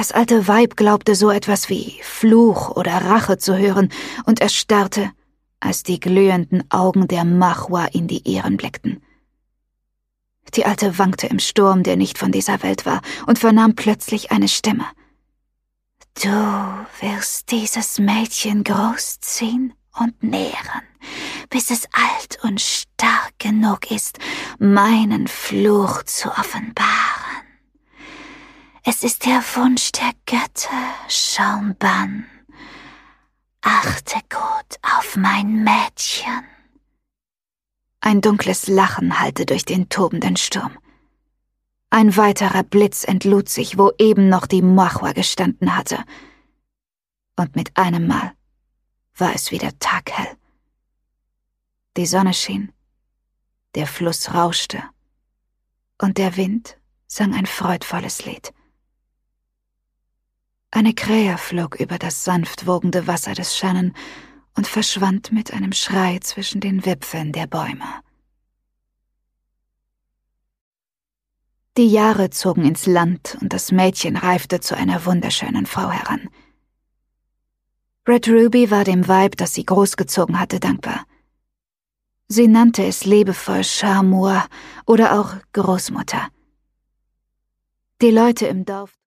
Das alte Weib glaubte so etwas wie Fluch oder Rache zu hören und erstarrte, als die glühenden Augen der Mahua in die ihren blickten. Die Alte wankte im Sturm, der nicht von dieser Welt war, und vernahm plötzlich eine Stimme. »Du wirst dieses Mädchen großziehen und nähren, bis es alt und stark genug ist, meinen Fluch zu offenbaren. Es ist der Wunsch der Götter, Schaumban. Achte gut auf mein Mädchen.« Ein dunkles Lachen hallte durch den tobenden Sturm. Ein weiterer Blitz entlud sich, wo eben noch die Mahua gestanden hatte. Und mit einem Mal war es wieder taghell. Die Sonne schien, der Fluss rauschte und der Wind sang ein freudvolles Lied. Eine Krähe flog über das sanft wogende Wasser des Shannon und verschwand mit einem Schrei zwischen den Wipfeln der Bäume. Die Jahre zogen ins Land und das Mädchen reifte zu einer wunderschönen Frau heran. Red Ruby war dem Weib, das sie großgezogen hatte, dankbar. Sie nannte es liebevoll Charmour oder auch Großmutter. Die Leute im Dorf